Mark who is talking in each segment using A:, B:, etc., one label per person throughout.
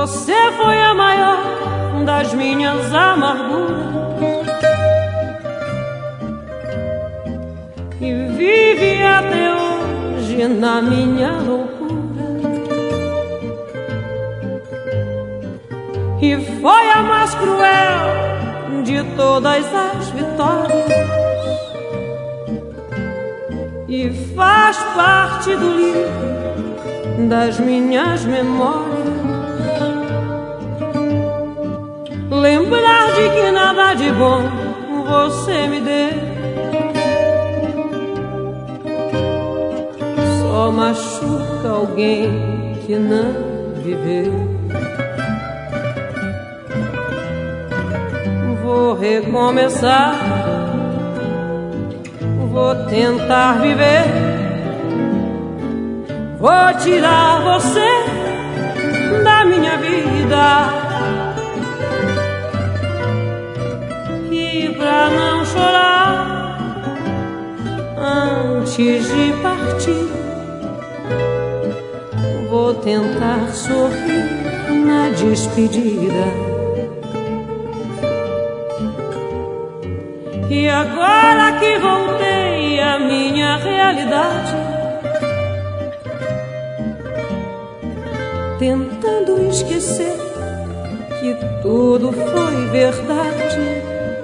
A: Você foi a maior das minhas amarguras e vive até hoje na minha loucura. E foi a mais cruel de todas as vitórias e faz parte do livro das minhas memórias. Lembrar de que nada de bom você me deu, só machuca alguém que não viveu. Vou recomeçar, vou tentar viver, vou tirar você da minha vida. E pra não chorar antes de partir, vou tentar sorrir na despedida. E agora que voltei à minha realidade, tentando esquecer que tudo foi verdade,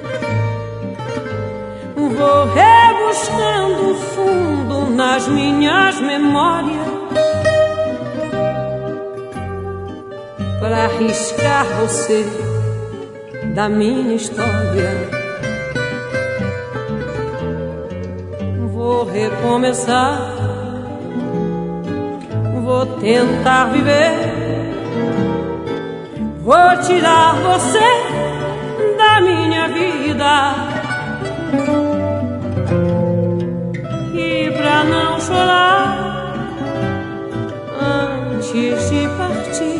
A: vou rebuscando fundo nas minhas memórias para riscar você da minha história. Vou recomeçar, vou tentar viver, vou tirar você da minha vida. E pra não chorar antes de partir,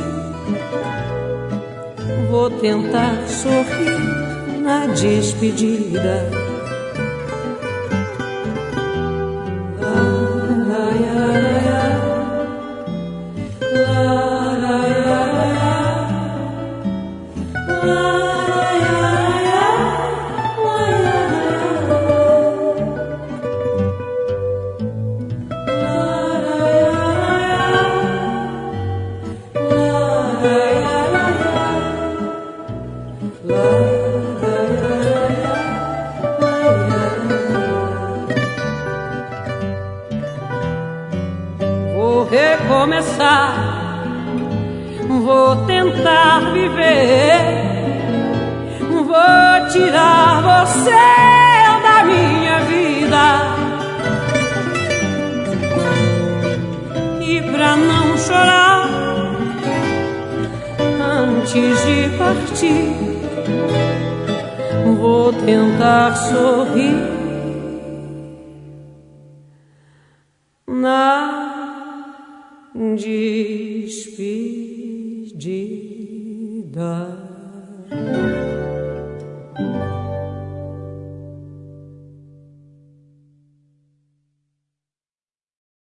A: vou tentar sorrir na despedida. Vou recomeçar, vou tentar viver, vou tirar você da minha vida. E pra não chorar antes de partir, vou tentar sorrir na despedida.